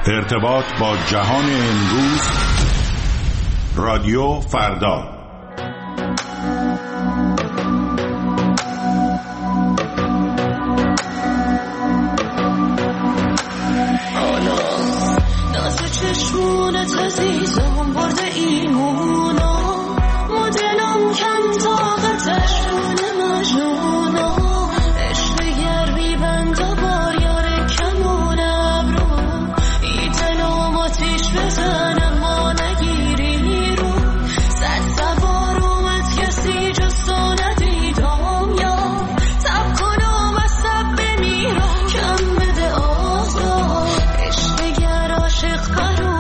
ارتباط با جهان امروز. رادیو فردا. چشمونت عزیزم برده ایمونا، مدلم کم طاقتش شونه مجنونا، عشق گرمی بند و بار یار کمون ابرو، ای دلم آتیش بزنم ما نگیری رو، صد سوار اومد کسی جستو ندیدم یا تب کنم از سب بمیرم کم بده آزار، عشق گر عاشق برون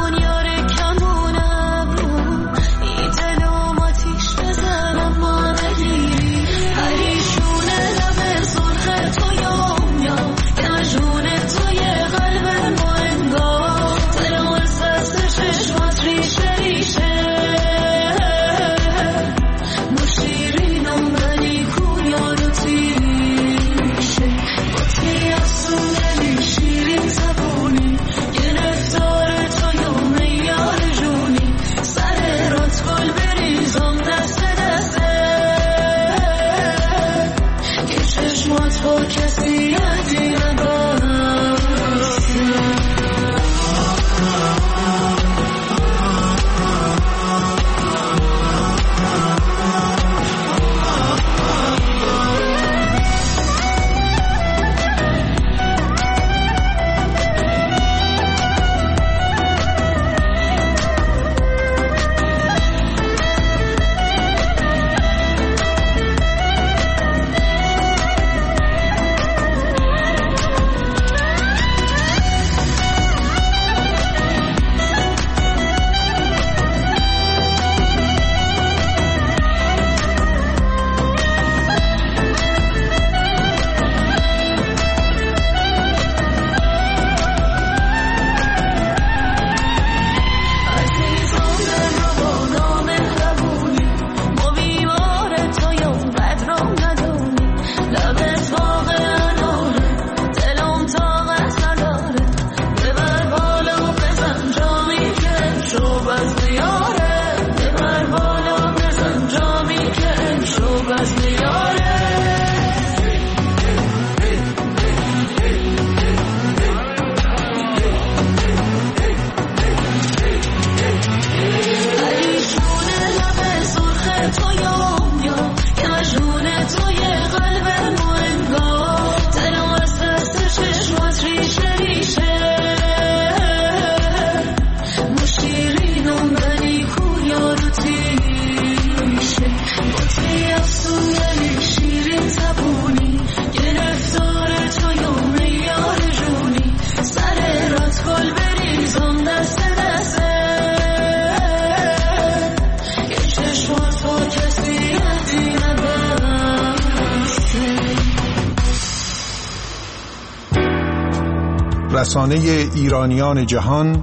رسانه ایرانیان جهان،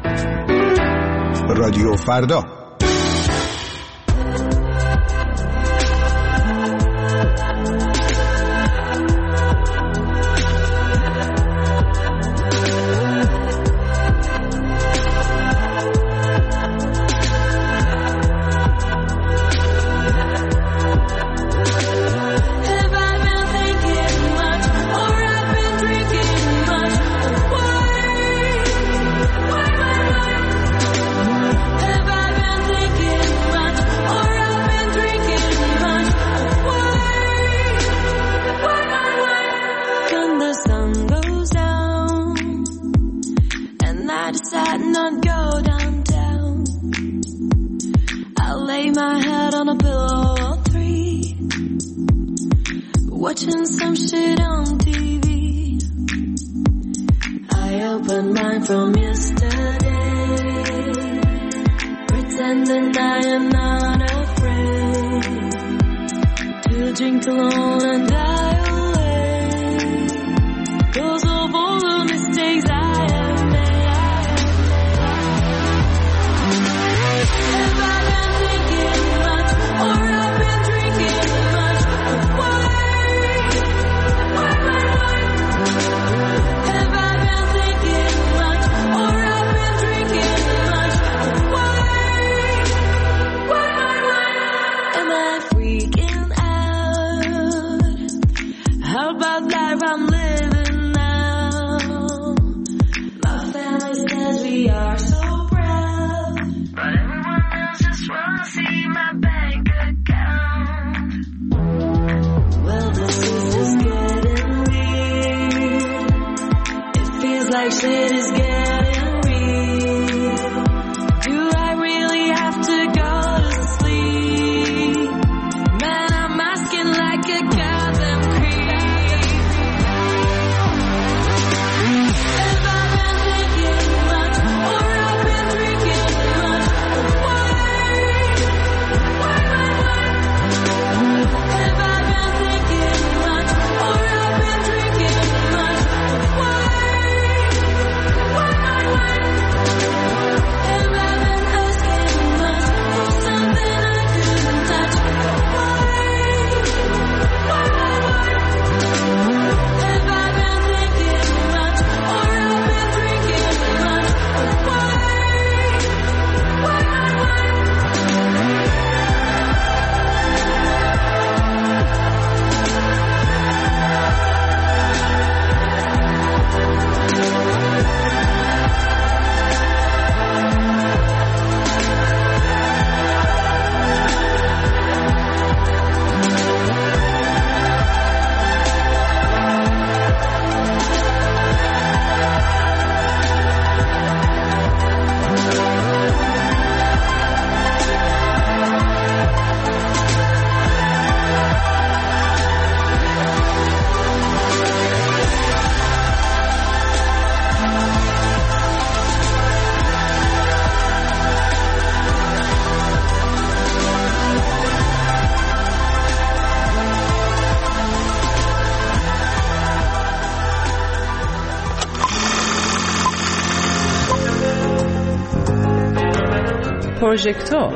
رادیو فردا. Watching some shit on TV. I opened mine from yesterday, pretending I am not afraid to drink alone and die away, 'cause of all the mistakes I have made. Have I been thinking much, or I've been drinking much? Why? Have I been thinking much, or Feels like shit is getting real. Do I really have to go to sleep? Man, I'm asking like a goddamn creep. Have I been thinking much, or I've been drinking much? Why? Have I been thinking much, or I've been drinking much? Why? Have I been asking much for something I couldn't touch? Why? Have I been thinking much, or I've been drinking much? Why? پروژکتور.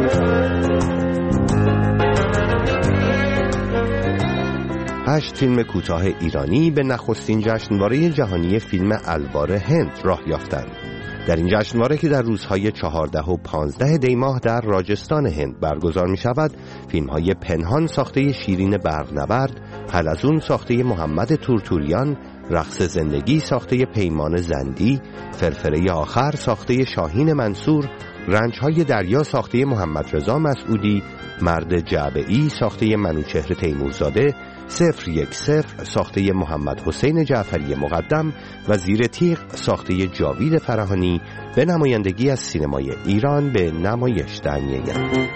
هشت فیلم کوتاه ایرانی به نخستین جشنواره جهانی فیلم الوار هند راه یافتند. در این جشنواره که در روزهای 14 و 15 دی ماه در راجستان هند برگزار می شود، فیلم‌های پنهان ساخته شیرین برق‌نورد، حلزون ساخته محمد تورتوریان، رقص زندگی ساخته پیمان زندی، فرفره آخر ساخته شاهین منصور، رنج‌های دریا ساخته محمد رضا مسعودی، مرد جعبه‌ای ساخته منوچهر تیمورزاده، 010 ساخته محمد حسین جعفری مقدم و زیر تیغ ساخته جاوید فرهانی به نمایندگی از سینمای ایران به نمایش در می‌آیند.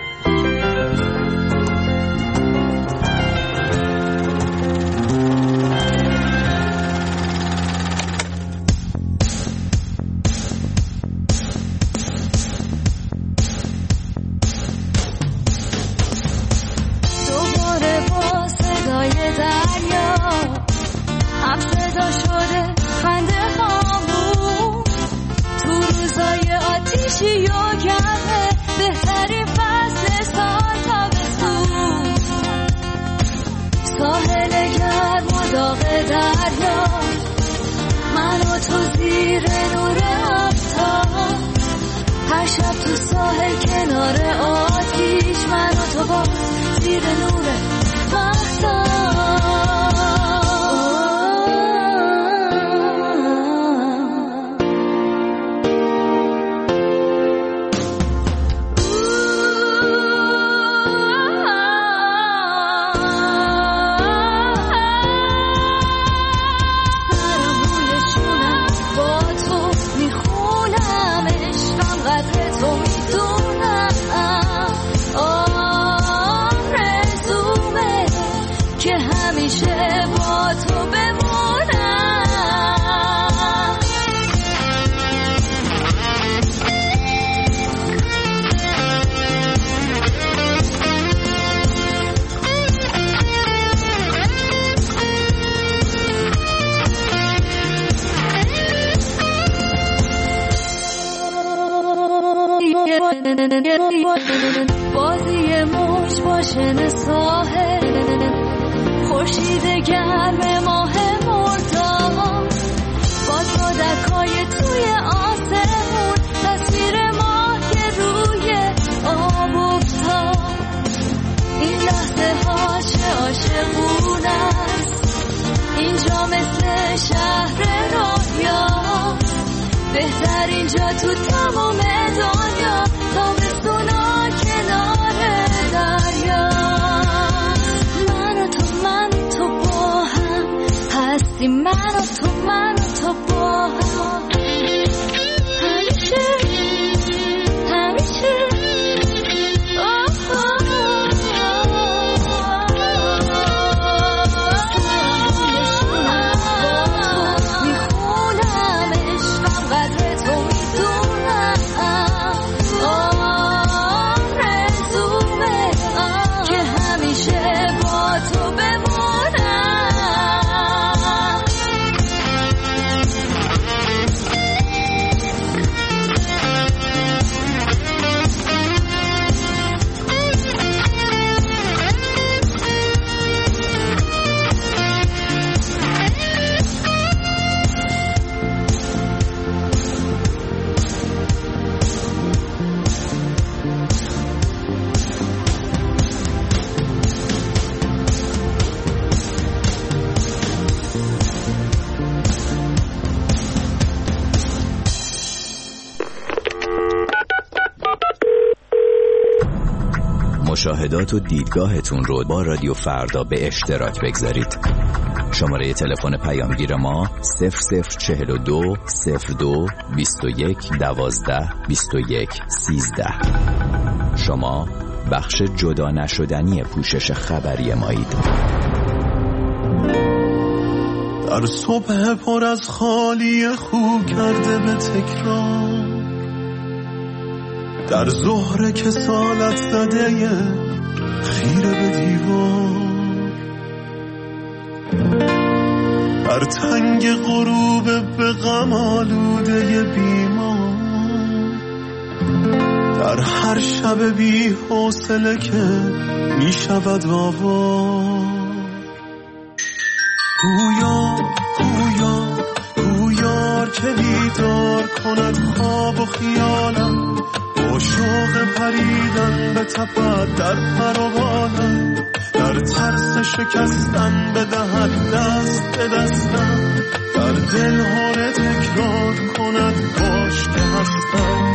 بازی موج باشن ساحل، خورشید گرم ماه مرتاح، با صدکای توی آسمون، تصویر ماه که روی آب افتاد. این لحظه ها چه عاشقونه است، اینجا مثل شهر رویا، بهترین جا تو تمام دنیا، تابستونا کنار دریا. من و تو با هم هستیم، من و تو با مشاهدات و دیدگاهتون رو با رادیو فردا به اشتراک بگذارید. شماره تلفن پیامگیر ما 0042 02 21 12 21 13. شما بخش جدا نشدنی پوشش خبری مایید. در صبح پر از خالی خو کرده به تکرار، در ظهر کسالت زده خیره به دیوار، در تنگ غروب به غم آلوده بیمار، در هر شب بی حوصله که می شود آوار. گویار که بیدار کند خواب و خیالم، با شوق پریدن به تپد در پر و بالم، در ترس شکستن بدهد دست به دستم، در دل هاره تکرار کند باش که هستم.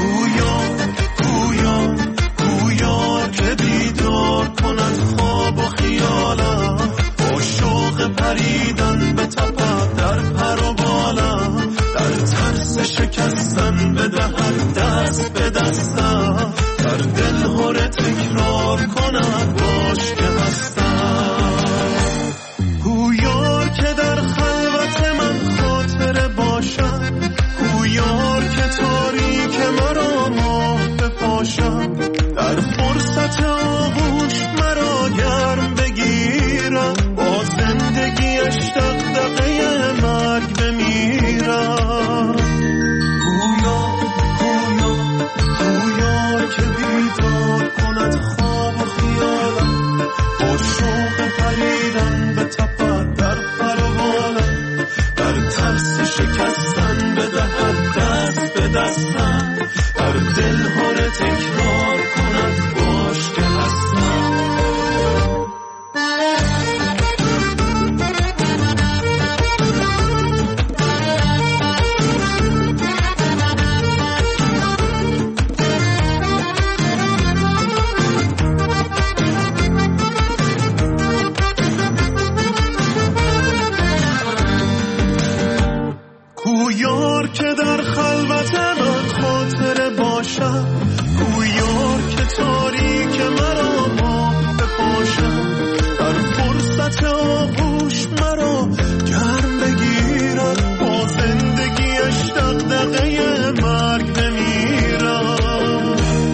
گویار که بیدار کند خواب و خیالم، با شوق پریدن به تپد در پر و بالم، در ترس شکستن بدهد دست به دستم، در دل هاره تکرار کند باش که هستم. گویار که در خلوت من خاطره باشم، گویار که تاریک مرا ماه بپاشم، در فرصت آغوش مرا گرم بگیرم، با زندگیش دغدغه مرگ بمیرم. گویار که بیدار کند خواب و خیالم، با شوق پریدن به تپد در پر و بالم، در ترس شکستن بدهد دست به دستم، در دل هاره تکرار کند باش که هستم. گویار که در خلوت من خاطره باشم، گویار که تاریک مرا ماه بپاشم، در فرصت آغوش مرا گرم بگیرم، با زندگیش دغدغه مرگ بمیرم.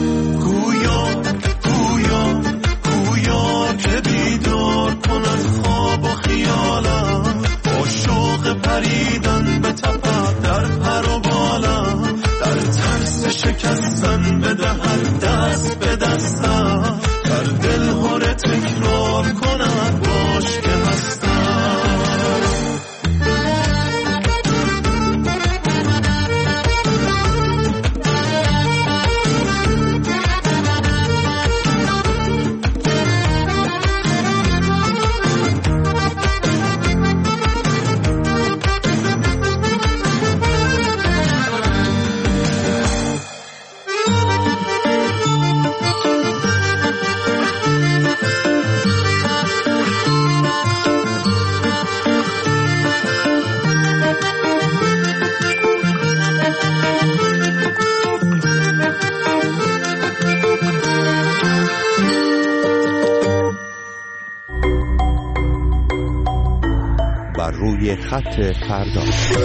گویار که بیدار کند خواب و خیالم، با شوق پریدن به تپد در پر و بالم، در ترس شکستن بدهد دست به دستم، در دل هاره تکرار کند باش که هستم. بر روی خط فردا.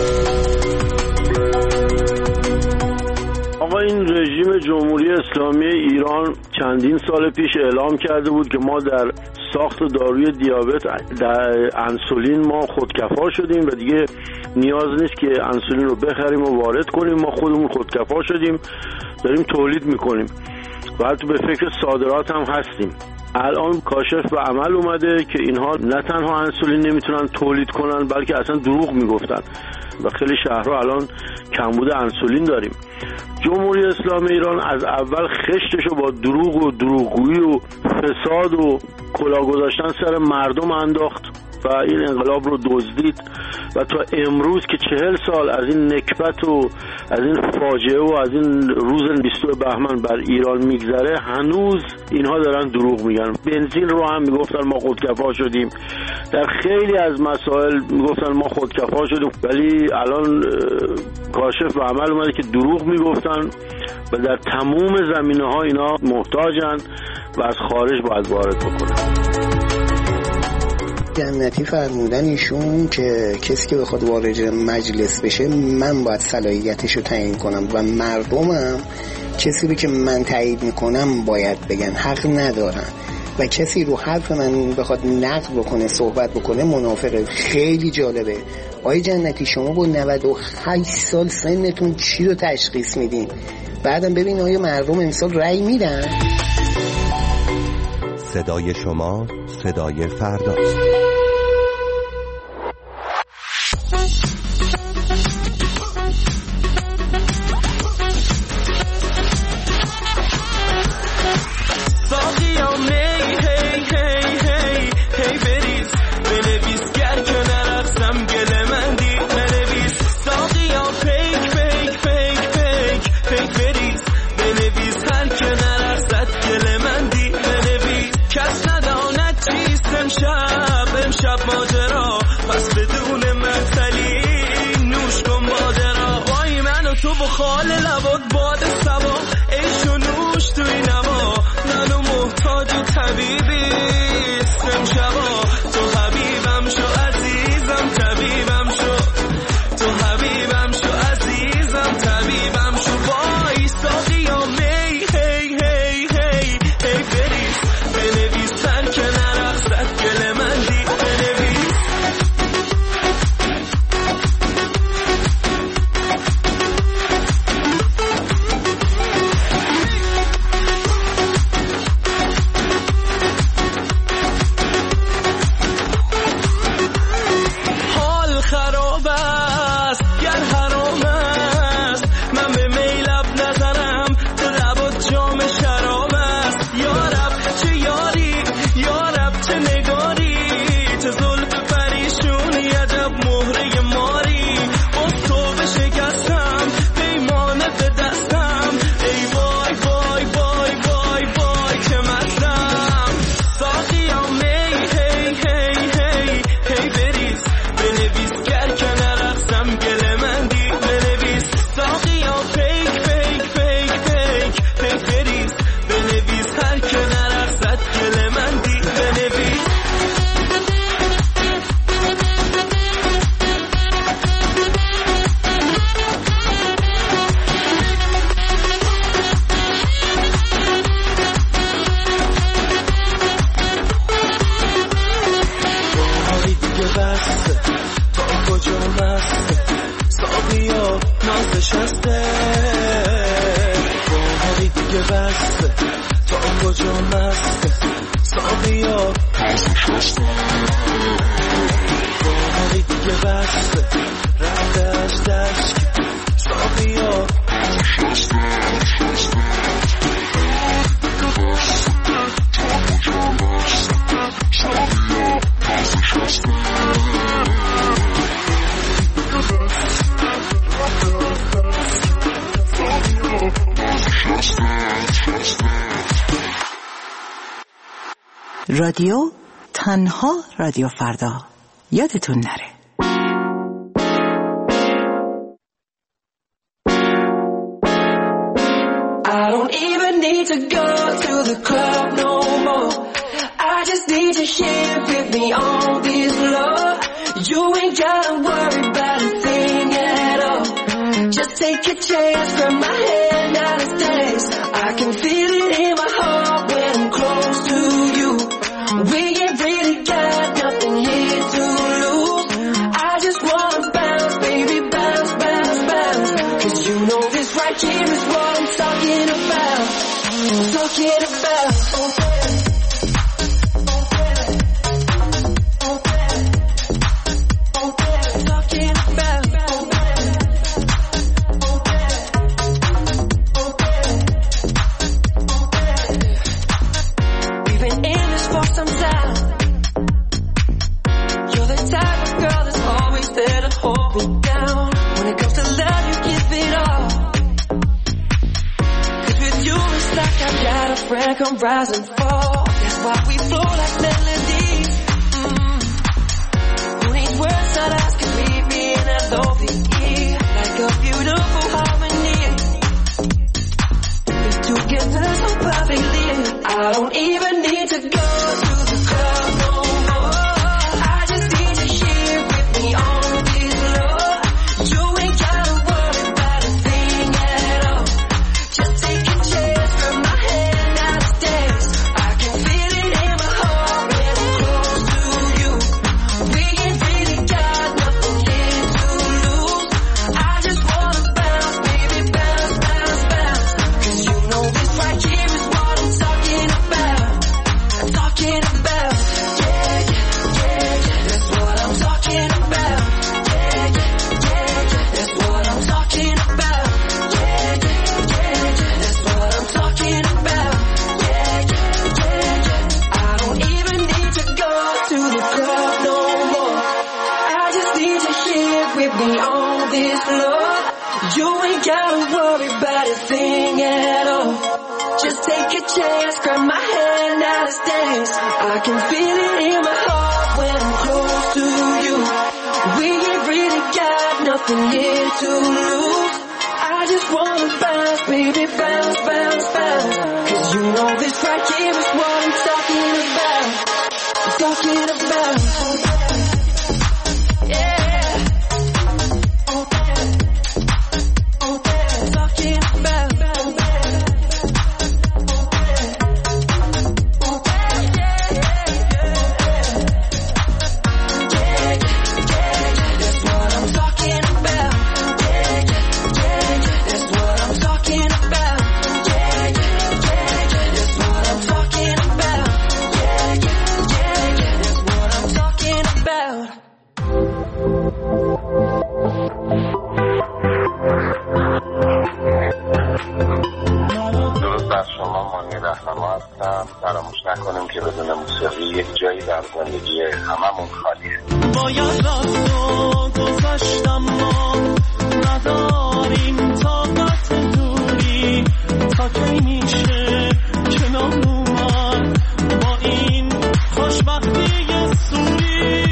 آقا این رژیم جمهوری اسلامی ایران چندین سال پیش اعلام کرده بود که ما در ساخت داروی دیابت در انسولین ما خودکفا شدیم و دیگه نیاز نیست که انسولین رو بخریم و وارد کنیم، ما خودمون خودکفا شدیم، داریم تولید میکنیم و حتی به فکر صادرات هم هستیم. الان کاشف به عمل اومده که اینها نه تنها انسولین نمیتونن تولید کنن بلکه اصلا دروغ میگفتن و خیلی شهرها الان کمبود انسولین داریم. جمهوری اسلامی ایران از اول خشتشو با دروغ و دروغگویی و فساد و کلاه گذاشتن سر مردم انداخت و این انقلاب رو دزدید و تا امروز که 40 سال از این نکبت و از این فاجعه و از این روز 22 بهمن بر ایران میگذره، هنوز اینها دارن دروغ میگن. بنزین رو هم میگفتن ما خودکفا شدیم، در خیلی از مسائل میگفتن ما خودکفا شدیم، ولی الان کاشف به عمل اومده که دروغ میگفتن و در تمام زمینه‌ها اینا محتاجن و از خارج باید وارد بکنن. جنتی فرمودن ایشون که کسی که بخواد وارد مجلس بشه من باید صلاحیتش رو تعیین کنم و مردمم کسی رو که من تایید میکنم باید بگن، حق ندارن و کسی رو حرف من بخواد نقد بکنه صحبت بکنه منافقه. خیلی جالبه آقای جنتی، شما با 98 سال سنتون چی رو تشخیص میدین؟ بعدم ببین آیا مردم امسال رأی میدن؟ صدای شما صدای فرداست. امشب ماجرا پس بدون مثلی نوش کن ماجرا، وای من و تو بخال لبات باد سوا عیش و نوش توی نما، منو محتاج و طبیبی امشبا، تو حبیبم شو عزیزم طبیبم شو، تو حبیبم شو عزیزم طبیبم شو، وای ساقی یا می هی هی هی هی بریز بنویس سر که نرقصد گل من دی بنویس. حال خراب است گر حرام است، من به میلب نظرم تو لبات جام شراب است، یارب چه یاری یارب چه نگاری، چه زلف پریشونی عجب مهره ماری، باز تو بشکستم پیمانه به دستم، ای وای وای وای وای وای که مستم، ساقیا می هی هی هی هی بریز بنویس گر که نرقصم گل من دی بنویس، ساقیا پیک پیک پیک پیک پیک بریز بنویس هر که نرقصد گل من دی بنویس. باهایی دیگه بسته تا کجا مسته، ساقیا نازش هسته، باهایی دیگه بسته تا کجا مسته، ساقیا نازش هسته، باهایی دیگه بسته رفتش دشت، ساقیا نازش هسته. رادیو تنها رادیو فردا، یادتون نره. I don't even need to go to the club no more. I just need you here with me on this love. You ain't gotta worry about a thing at all. Just take a chance from my hand out of days. I can feel it in my heart when I'm close to you. We ain't really got nothing here to lose. I just wanna bounce, baby, bounce, bounce, bounce. 'Cause you know this right here is what I'm talking about. Talking about. We've been in this for some time. a friend come rise and fall. That's why we flow like melodies. Who needs words that I can meet me in L-O-V-E, like a beautiful harmony. We're together so perfectly. I don't even need to go to the club no more. I just need you here with me on this floor. You ain't gotta worry about a thing at all. Just take a chance from my hand now to dance. I can feel it in my heart when I'm close to you. We ain't really got nothing here to lose. I just wanna bounce, baby, bounce, bounce, bounce. 'Cause you know this right here is what I'm talking about. I'm talking about. Yeah, yeah, yeah, yeah. That's what I'm talking about. Yeah, yeah, yeah, yeah. That's what I'm talking about. Yeah, yeah, yeah, yeah. That's what I'm talking about. Yeah, yeah, yeah, yeah. I don't even need to go to the club no more. I just need you here with me on this floor. You ain't gotta worry about a thing at all. Just take a chance, grab my hand, now let's dance. I can feel it in my heart when I'm close to you. We ain't really got nothing here to lose. I just wanna bounce, baby, bounce, bounce, bounce. 'Cause you know this right here is what I'm talking about. I'm talking about. Yeah. Talking about. فراموش نکنیم که بدون موسیقی یک جایی در زندگی هممون خالیه. باید رفت و گذشتم ما نداریم طاقت دوری تا کی میشه کنار اومد با این خوشبختی سوری.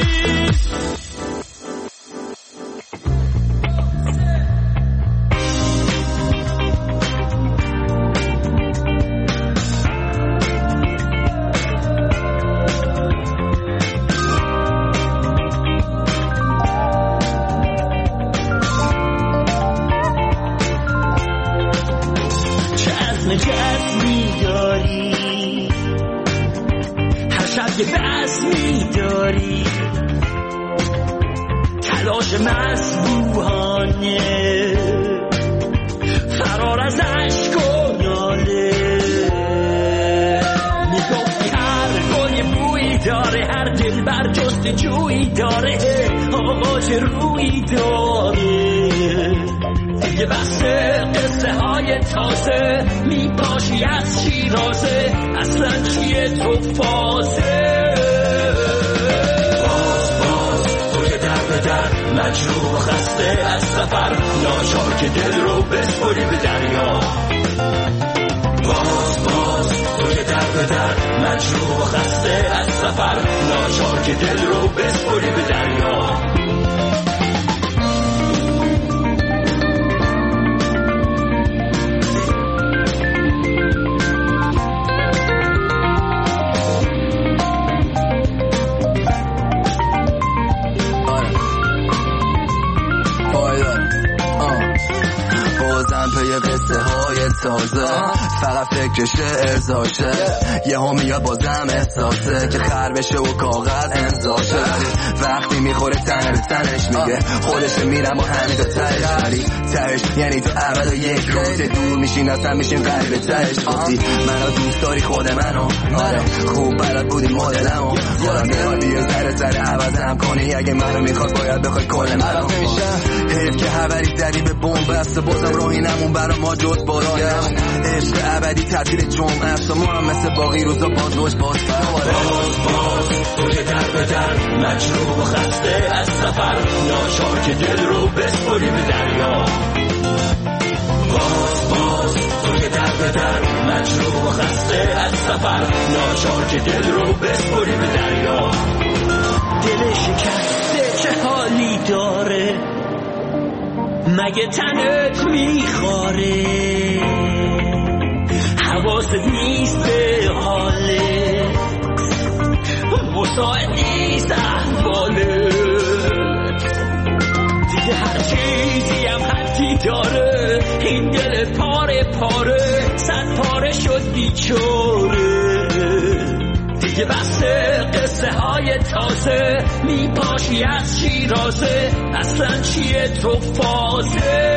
تلاش مسبوحانه فرار از عشق و ناله. میگفتی هر گل بویی داره، هر دل بر جستجویی داره، آغاز رویی داره. دیگه بس قصه های تازه میپاشی از شیرازه، اصلا چیه تو فازه. مجروح خسته از سفر ناچار که دل رو بسپری به دریا. باز تو که در به در مجروح خسته از سفر ناچار که دل رو بسپری به دریا. تازه فقط فکر شعر زاشه، یه ها میاد بازم احساسه که خر بشه و کاغذ امضاشه. وقتی میخوره تن به تنش میگه خودش میرم با همین تا تهش، ولی تهش یعنی تو اول و یک روز دور میشین اصلا میشین غریبه تهش. گفتی منو دوست داری خود منو، آره خوب بلد بودی مدلمو، خودم میخواد یه ذره عوضم کنی، اگه منو میخواد باید بخوای کل منو. حیف که حوری زدی به بمب بسته، بازم راهی نمون برا ما جز بارانم. عشق ابدی تعطیل جمعه است و ما هم مثل باقی روزا باز باز تو که در به در مجروح و خسته از سفر ناچار که دل رو بسپری به دریا. باز تو که در به در مجروح و سفر ناچار که دل رو بسپری به دریا. دل شکسته چه حالی داره مگه تنت میخواره؟ حواست نیست به حالت، مساعد نیست احوالت. دیگه هر چیزی هم حدی داره، این دل پاره پاره صد پاره شد بیچاره. دیگه بس قصه های تازه میپاشی از شیرازه، اصلا چیه تو فازه؟